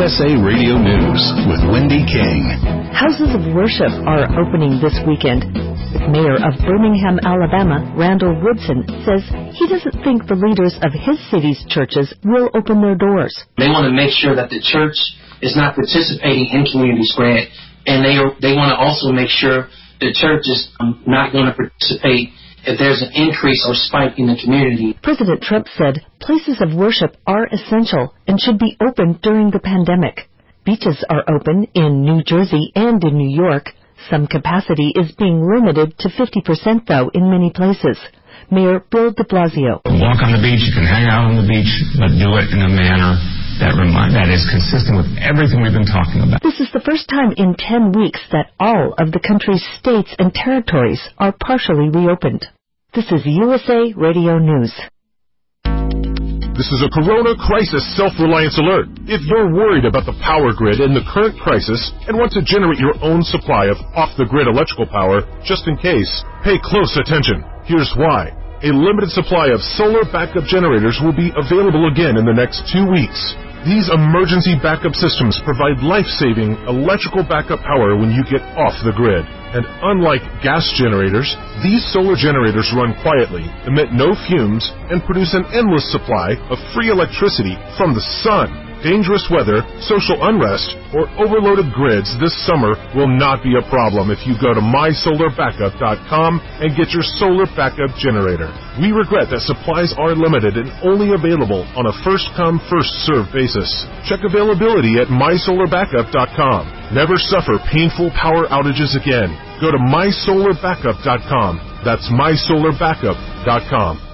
USA Radio News with Wendy King. Houses of worship are opening this weekend. Mayor of Birmingham, Alabama, Randall Woodson, says he doesn't think the leaders of his city's churches will open their doors. They want to make sure that the church is not participating in community spread, and they want to also make sure the church is not going to participate if there's an increase or spike in the community. President Trump said places of worship are essential and should be open during the pandemic. Beaches are open in New Jersey and in New York. Some capacity is being limited to 50%, though, in many places. Mayor Bill de Blasio. Walk on the beach, you can hang out on the beach, but do it in a manner that is consistent with everything we've been talking about. This is the first time in 10 weeks that all of the country's states and territories are partially reopened. This is USA Radio News. This is a Corona Crisis Self-Reliance Alert. If you're worried about the power grid in the current crisis and want to generate your own supply of off-the-grid electrical power, just in case, pay close attention. Here's why. A limited supply of solar backup generators will be available again in the next 2 weeks. These emergency backup systems provide life-saving electrical backup power when you get off the grid. And unlike gas generators, these solar generators run quietly, emit no fumes, and produce an endless supply of free electricity from the sun. Dangerous weather, social unrest, or overloaded grids this summer will not be a problem if you go to mysolarbackup.com and get your solar backup generator. We regret that supplies are limited and only available on a first-come, first-served basis. Check availability at mysolarbackup.com. Never suffer painful power outages again. Go to mysolarbackup.com. That's mysolarbackup.com.